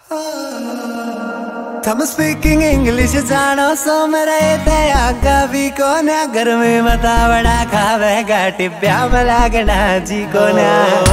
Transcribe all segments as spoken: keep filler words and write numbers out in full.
थम speaking English जानो सो मेरे थे आगा भी कोना घर में मता बड़ा खावेगा टिब्या मलागना जी कोना।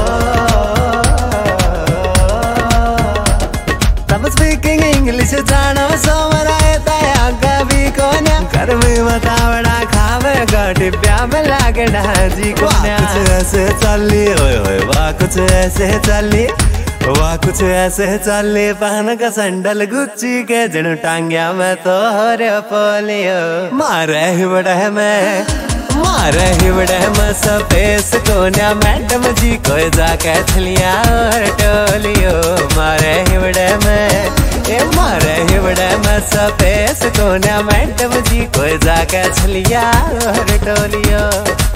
थम स्पीकिंग इंग्लिश जानो सो मेरे थे आगा भी कोना घर में मता बड़ा खावेगा टिब्या मलागना जी कोना। कुछ ऐसे चली ओए ओए वाह कुछ ऐसे चली वाह कुछ ऐसे चले पहन का संडल गुच्ची के जन टांग्या मैं तो हरे पोलियो मारे ही बड़ा है मैं मारे ही बड़ा है मैं सपेस कोन्या मैडम जी को जाके छलिया और टोलियो मारे ही बड़ा है मैं ये मारे ही बड़ा है मैं सपेस कोन्या मैडम जी को जाके छलिया और टोलियो।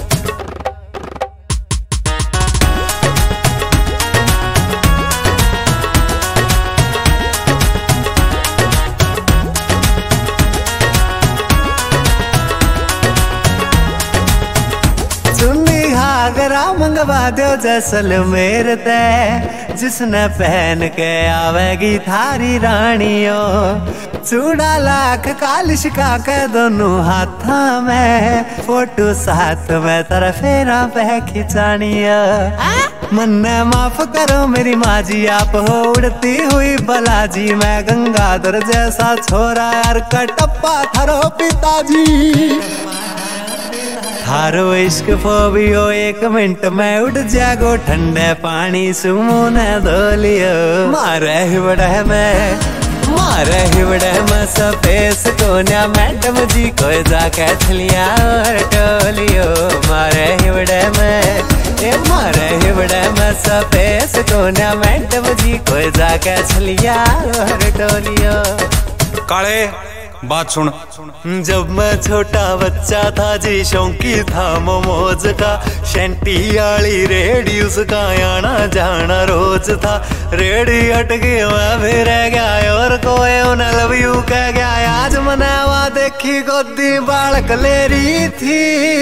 घाघरा मंगवा दो जैसलमेर ते जिसने पहन के आवेगी थारी रानियों चूड़ा लाख कालिश का के दोनों हाथा में फोटो साथ में तेरा फेरा पे खिंचानिया। मन्ने माफ करो मेरी माँ जी आप हो उड़ती हुई बलाजी मैं गंगाधर जैसा छोरा यार कटप्पा थारो पिताजी थारो इश्क फोबियो एक मिनट में उठ जागो ठंडे पानी सुमोने धोलियो मारे ही बड़ा है मैं मारे ही बड़ा है मैं सपेस कोन्या मैडम जी को जाके छलिया और टोलियो मारे ही बड़ा है मैं ए मारे ही बड़ा है मैं सपेस कोन्या मैडम जी को जाके छलिया और टोलियो। काले बात सुन, जब मैं छोटा बच्चा था जी शौकी था मोमोज का शैंटी वाली रेडी उसका आना जाना रोज था। रेडी हट गई मैं भी रह गया और कोई उन्हें लव यू कह गया। आज मनावा देखी गोदी बालक ले रही थी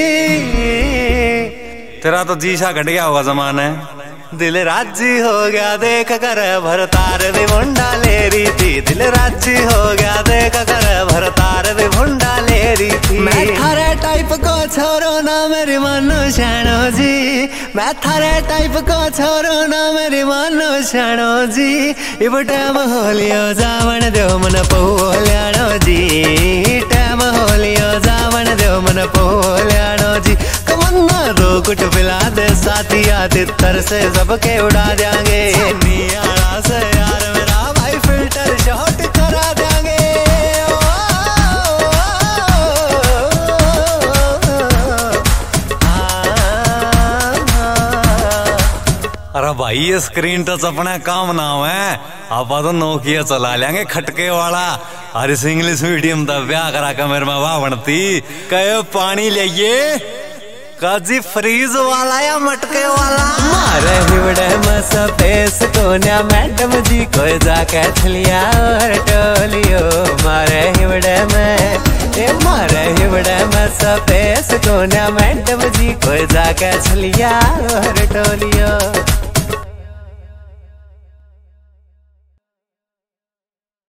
तेरा तो जीसा घट गया होगा जमाने दिल राजी हो गया देख कर भरतार दे मुंडा ले रही थी दिल राजी हो गया देख कर भरतार दे मुंडा ले रही थी। मैं थारे टाइप को छोरो ना मेरी मानो शानो जी मैं थारे टाइप को छोरो ना मेरी मानो शानो जी इब टाइम होलियो जावन दो मन पोल्यानो जी टाइम होलियो जावन दो मन पोल्यानो जी। कमन्ना दो कुछ पिला दे साथी आदि तर से सबके उड़ा देंगे नियारा से यार मेरा भाई फिल्टर शॉट करा देंगे। अरे भाई ये स्क्रीन टच अपना काम ना है आप तो नोकिया चला लेंगे खटके वाला। अरे इस इंग्लिश मीडियम का ब्याह करा के मेरे में वाह बनती कहे पानी लेइए काजी फ्रीज वाला या मटके वाला मारे ही बड़े मैं सपेस कोन्या मैडम जी को जाके छलिया और टोलियो मारे ही बड़े मैं ए मारे ही बड़े मैं सपेस कोन्या मैडम जी को जाके छलिया और टोलियो।